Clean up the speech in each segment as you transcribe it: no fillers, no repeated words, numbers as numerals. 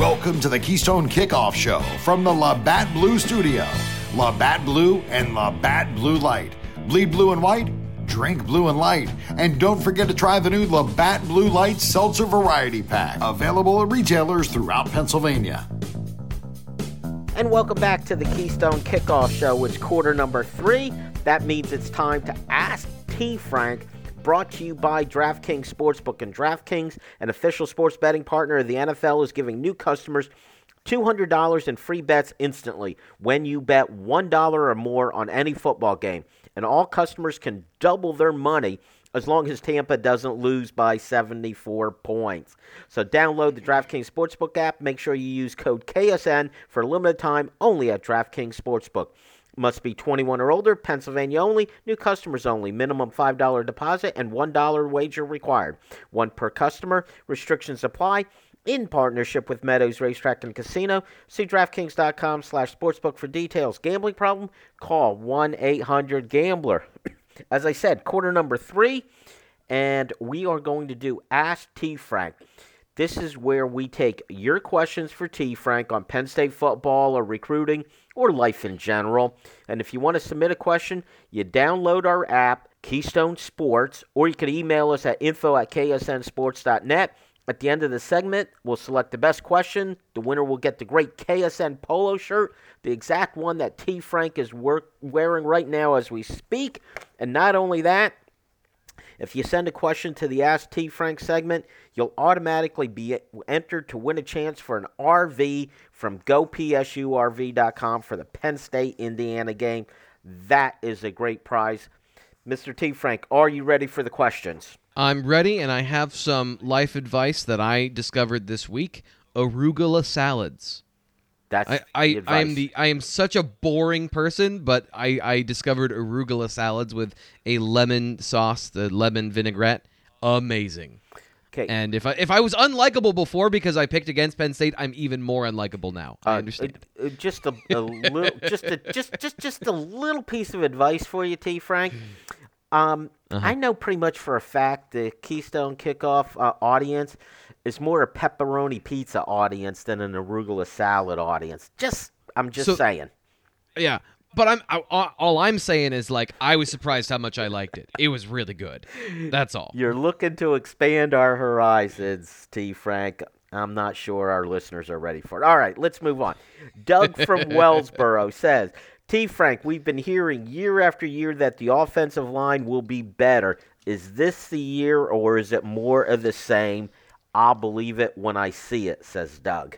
Welcome to the Keystone Kickoff Show from the Labatt Blue Studio. Labatt Blue and Labatt Blue Light. Bleed blue and white, drink blue and light. And don't forget to try the new Labatt Blue Light Seltzer Variety Pack. Available at retailers throughout Pennsylvania. And welcome back to the Keystone Kickoff Show. It's quarter number 3. That means it's time to Ask T. Frank, brought to you by DraftKings Sportsbook. And DraftKings, an official sports betting partner of the NFL, is giving new customers $200 in free bets instantly when you bet $1 or more on any football game. And all customers can double their money as long as Tampa doesn't lose by 74 points. So download the DraftKings Sportsbook app. Make sure you use code KSN for a limited time only at DraftKings Sportsbook. Must be 21 or older, Pennsylvania only, new customers only, minimum $5 deposit and $1 wager required. One per customer, restrictions apply. In partnership with Meadows Racetrack and Casino. See DraftKings.com/sportsbook for details. Gambling problem? Call 1-800-GAMBLER. As I said, quarter number 3, and we are going to do Ask T. Frank. This is where we take your questions for T. Frank on Penn State football or recruiting or life in general. And if you want to submit a question, you download our app, Keystone Sports, or you can email us at info@ksnsports.net. At the end of the segment, we'll select the best question. The winner will get the great KSN polo shirt, the exact one that T. Frank is wearing right now as we speak. And not only that, if you send a question to the Ask T. Frank segment, you'll automatically be entered to win a chance for an RV from GoPSURV.com for the Penn State Indiana game. That is a great prize. Mr. T. Frank, are you ready for the questions? I'm ready, and I have some life advice that I discovered this week. Arugula salads. That's I am such a boring person, but I discovered arugula salads with a lemon sauce, the lemon vinaigrette. Amazing. Okay. And if I was unlikable before because I picked against Penn State, I'm even more unlikable now. I understand. Just a little, just a little piece of advice for you, T. Frank. I know pretty much for a fact the Keystone Kickoff audience is more a pepperoni pizza audience than an arugula salad audience. I'm just saying. Yeah, but all I'm saying is, like, I was surprised how much I liked it. It was really good. That's all. You're looking to expand our horizons, T. Frank. I'm not sure our listeners are ready for it. All right, let's move on. Doug from Wellsboro says, T. Frank, we've been hearing year after year that the offensive line will be better. Is this the year, or is it more of the same? I'll believe it when I see it, says Doug.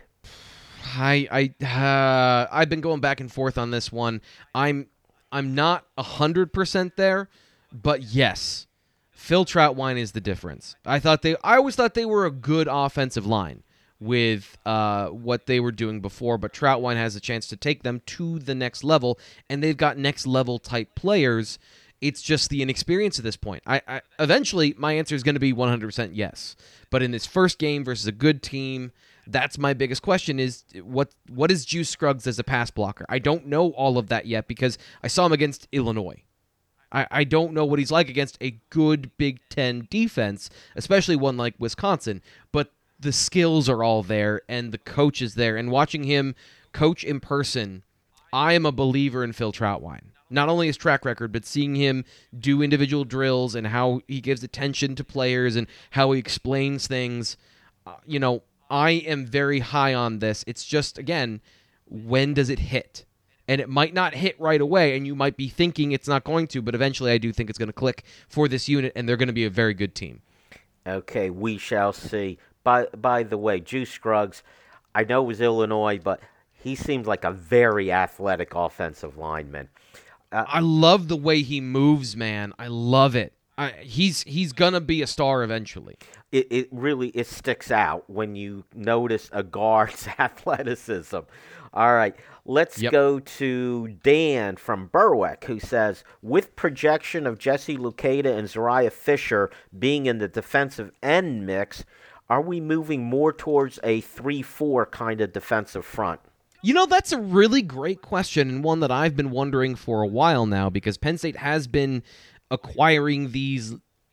I've been going back and forth on this one. I'm not 100% there, but yes, Phil Trautwein is the difference. I always thought they were a good offensive line with what they were doing before, but Trautwein has a chance to take them to the next level, and they've got next level type players. It's just the inexperience at this point. I eventually, my answer is going to be 100% yes. But in this first game versus a good team, that's my biggest question is what is Juice Scruggs as a pass blocker? I don't know all of that yet because I saw him against Illinois. I don't know what he's like against a good Big Ten defense, especially one like Wisconsin. But the skills are all there, and the coach is there. And watching him coach in person, I am a believer in Phil Trautwein. Not only his track record, but seeing him do individual drills and how he gives attention to players and how he explains things. I am very high on this. It's just, again, when does it hit? And it might not hit right away, and you might be thinking it's not going to, but eventually I do think it's going to click for this unit, and they're going to be a very good team. Okay, we shall see. By the way, Juice Scruggs, I know it was Illinois, but he seems like a very athletic offensive lineman. I love the way he moves, man. I love it. He's gonna be a star eventually. It really sticks out when you notice a guard's athleticism. All right, let's go to Dan from Berwick, who says, with projection of Jesse Luketa and Zariah Fisher being in the defensive end mix, are we moving more towards a 3-4 kind of defensive front? That's a really great question, and one that I've been wondering for a while now, because Penn State has been acquiring these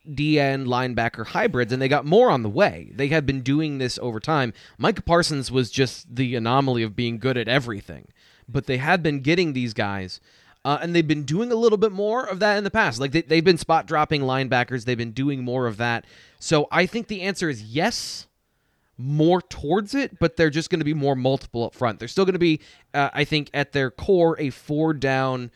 D-end linebacker hybrids, and they got more on the way. They have been doing this over time. Micah Parsons was just the anomaly of being good at everything, but they have been getting these guys, and they've been doing a little bit more of that in the past. Like they've been spot dropping linebackers. They've been doing more of that. So I think the answer is yes, more towards it, but they're just going to be more multiple up front. They're still going to be, I think, at their core, a 4-down,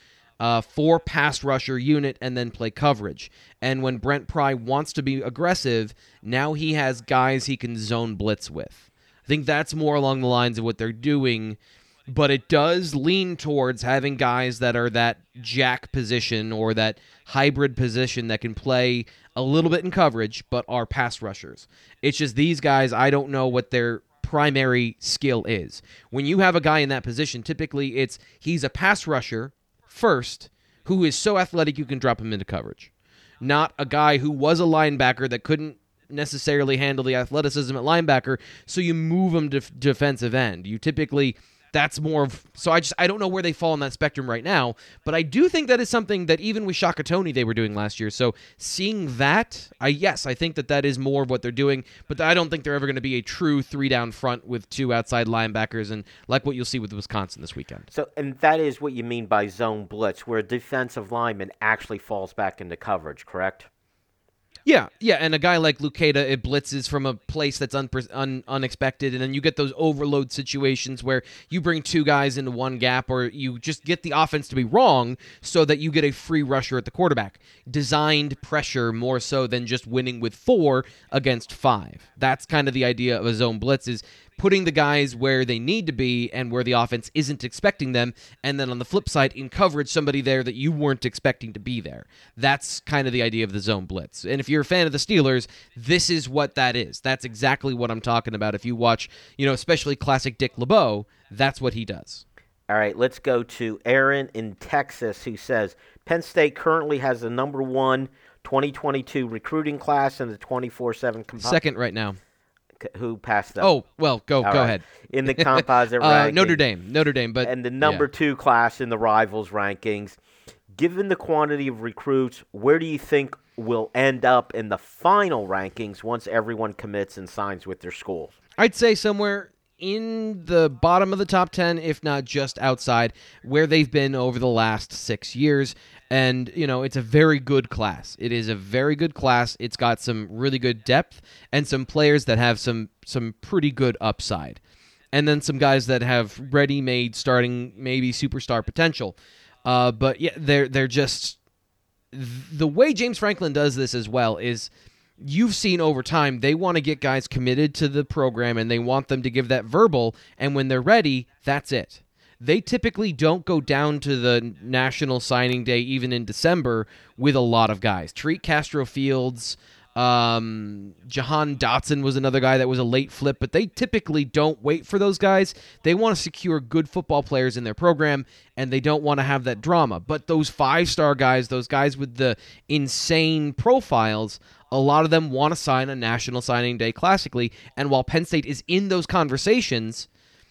4-pass rusher unit and then play coverage. And when Brent Pry wants to be aggressive, now he has guys he can zone blitz with. I think that's more along the lines of what they're doing, but it does lean towards having guys that are that jack position or that hybrid position that can play a little bit in coverage but are pass rushers. It's just these guys, I don't know what their primary skill is. When you have a guy in that position, typically he's a pass rusher first who is so athletic you can drop him into coverage. Not a guy who was a linebacker that couldn't necessarily handle the athleticism at linebacker, so you move him to defensive end. You typically... That's more of... So I don't know where they fall on that spectrum right now, but I do think that is something that even with Shaka Toney they were doing last year. So seeing that, I think that is more of what they're doing, but I don't think they're ever going to be a true 3-down front with 2 outside linebackers, and like what you'll see with Wisconsin this weekend. So, and that is what you mean by zone blitz, where a defensive lineman actually falls back into coverage, correct? Yeah, and a guy like Luketa, it blitzes from a place that's unexpected, and then you get those overload situations where you bring 2 guys into one gap, or you just get the offense to be wrong so that you get a free rusher at the quarterback. Designed pressure more so than just winning with 4 against 5. That's kind of the idea of a zone blitz, is putting the guys where they need to be and where the offense isn't expecting them, and then on the flip side, in coverage, somebody there that you weren't expecting to be there. That's kind of the idea of the zone blitz. And if you're a fan of the Steelers, this is what that is. That's exactly what I'm talking about. If you watch, especially classic Dick LeBeau, that's what he does. All right, let's go to Aaron in Texas, who says, Penn State currently has the number 1 2022 recruiting class in the 24/7 Second right now. Who passed them? Oh, well, go ahead. In the composite rankings. Notre Dame. But and the number 2 class in the rivals rankings. Given the quantity of recruits, where do you think we'll end up in the final rankings once everyone commits and signs with their schools? I'd say somewhere in the bottom of the top 10, if not just outside, where they've been over the last 6 years. And, it's a very good class. It is a very good class. It's got some really good depth and some players that have some pretty good upside. And then some guys that have ready-made starting, maybe superstar potential. But, yeah, they're just... The way James Franklin does this as well is... You've seen over time, they want to get guys committed to the program, and they want them to give that verbal, and when they're ready, that's it. They typically don't go down to the National Signing Day, even in December, with a lot of guys. Tariq Castro-Fields, Jahan Dotson was another guy that was a late flip, but they typically don't wait for those guys. They want to secure good football players in their program, and they don't want to have that drama. But those 5-star guys, those guys with the insane profiles, a lot of them want to sign a National Signing Day classically, and while Penn State is in those conversations,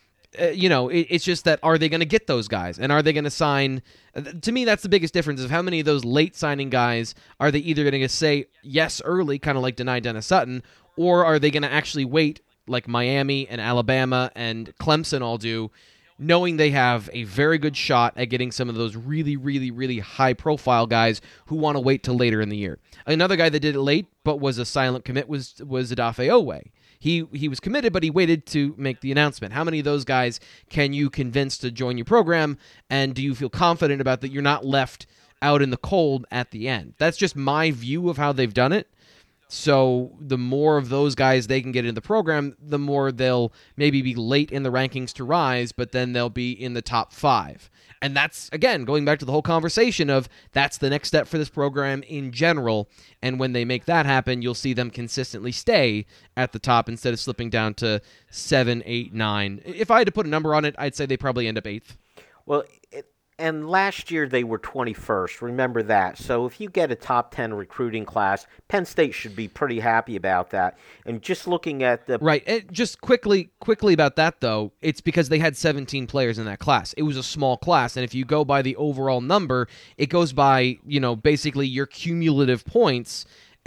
it's just that, are they going to get those guys? And are they going to sign? To me, that's the biggest difference of how many of those late signing guys are they either going to say yes early, kind of like Denai Dennis Sutton, or are they going to actually wait like Miami and Alabama and Clemson all do, knowing they have a very good shot at getting some of those really, really, really high-profile guys who want to wait till later in the year. Another guy that did it late but was a silent commit was Odafe Oweh. He was committed, but he waited to make the announcement. How many of those guys can you convince to join your program, and do you feel confident about that you're not left out in the cold at the end? That's just my view of how they've done it. So the more of those guys they can get in the program, the more they'll maybe be late in the rankings to rise, but then they'll be in the top 5. And that's, again, going back to the whole conversation of that's the next step for this program in general. And when they make that happen, you'll see them consistently stay at the top instead of slipping down to 7, 8, 9. If I had to put a number on it, I'd say they probably end up 8th. Well, and last year they were 21st. Remember that. So if you get a top 10 recruiting class, Penn State should be pretty happy about that. And just looking at the... Right. Just quickly about that, though, it's because they had 17 players in that class. It was a small class, and if you go by the overall number, it goes by, basically your cumulative points.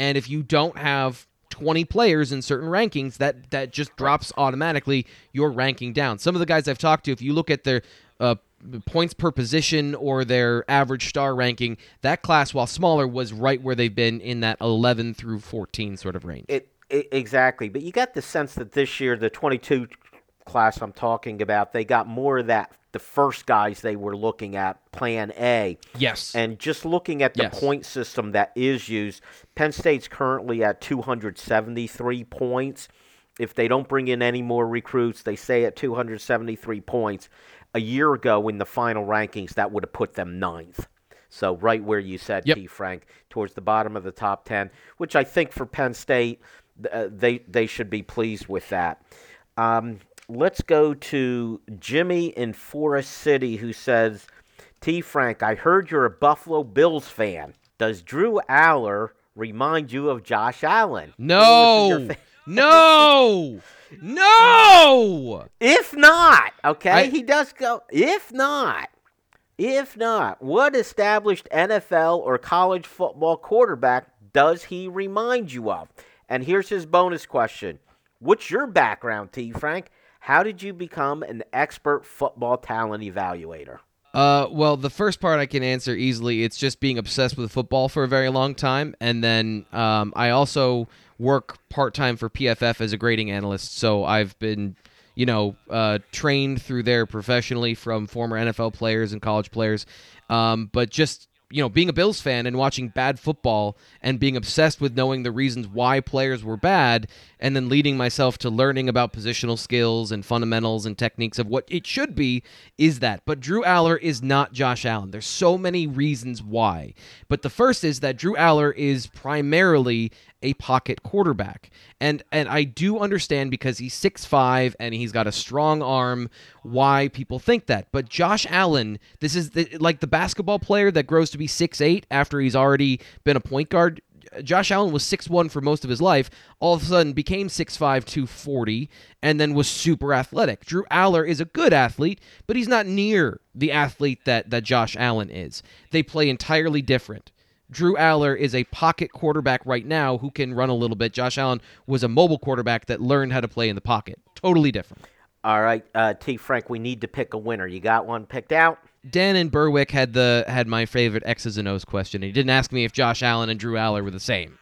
And if you don't have 20 players in certain rankings, that just drops automatically your ranking down. Some of the guys I've talked to, if you look at their points per position or their average star ranking, that class, while smaller, was right where they've been in that 11 through 14 sort of range. Exactly. But you got the sense that this year, the 22 class I'm talking about, they got more of that, the first guys they were looking at, Plan A. Yes. And just looking at the point system that is used, Penn State's currently at 273 points. If they don't bring in any more recruits, they stay at 273 points. A year ago in the final rankings, that would have put them 9th. So right where you said, T. Frank, towards the bottom of the top 10, which I think for Penn State, they should be pleased with that. Let's go to Jimmy in Forest City, who says, T. Frank, I heard you're a Buffalo Bills fan. Does Drew Aller remind you of Josh Allen? No! No! No! If not, okay, he does go. If not, what established NFL or college football quarterback does he remind you of? And here's his bonus question. What's your background, T. Frank? How did you become an expert football talent evaluator? Well, the first part I can answer easily. It's just being obsessed with football for a very long time. And then I also work part-time for PFF as a grading analyst. So I've been, trained through there professionally from former NFL players and college players. But just, being a Bills fan and watching bad football and being obsessed with knowing the reasons why players were bad and then leading myself to learning about positional skills and fundamentals and techniques of what it should be is that. But Drew Aller is not Josh Allen. There's so many reasons why. But the first is that Drew Aller is primarily a pocket quarterback. And I do understand because he's 6'5" and he's got a strong arm why people think that. But Josh Allen, this is like the basketball player that grows to be 6'8" after he's already been a point guard. Josh Allen was 6'1" for most of his life, all of a sudden became 6'5", 240, and then was super athletic. Drew Aller is a good athlete, but he's not near the athlete that Josh Allen is. They play entirely different. Drew Aller is a pocket quarterback right now who can run a little bit. Josh Allen was a mobile quarterback that learned how to play in the pocket. Totally different. All right, T. Frank, we need to pick a winner. You got one picked out? Dan in Berwick had my favorite X's and O's question. He didn't ask me if Josh Allen and Drew Aller were the same.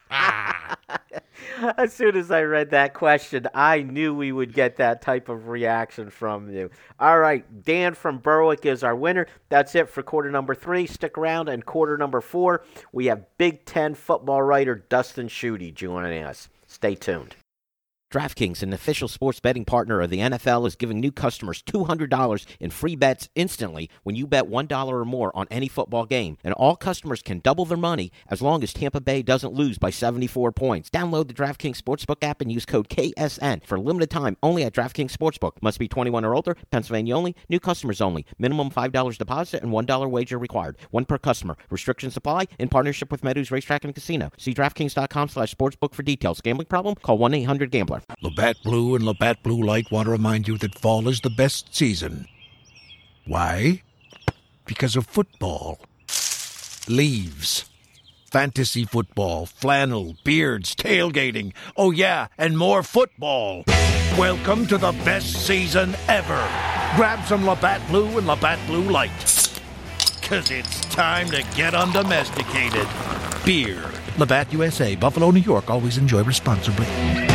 As soon as I read that question, I knew we would get that type of reaction from you. All right, Dan from Berwick is our winner. That's it for quarter number 3. Stick around, and quarter number 4, we have Big Ten football writer Dustin Schutte joining us. Stay tuned. DraftKings, an official sports betting partner of the NFL, is giving new customers $200 in free bets instantly when you bet $1 or more on any football game. And all customers can double their money as long as Tampa Bay doesn't lose by 74 points. Download the DraftKings Sportsbook app and use code KSN for a limited time only at DraftKings Sportsbook. Must be 21 or older, Pennsylvania only, new customers only. Minimum $5 deposit and $1 wager required. One per customer. Restrictions apply in partnership with Meadows Racetrack and Casino. See DraftKings.com/sportsbook for details. Gambling problem? Call 1-800-GAMBLER. Labatt Blue and Labatt Blue Light want to remind you that fall is the best season. Why? Because of football. Leaves. Fantasy football, flannel, beards, tailgating. Oh yeah, and more football. Welcome to the best season ever. Grab some Labatt Blue and Labatt Blue Light. 'Cause it's time to get undomesticated. Beer. Labatt USA, Buffalo, New York. Always enjoy responsibly.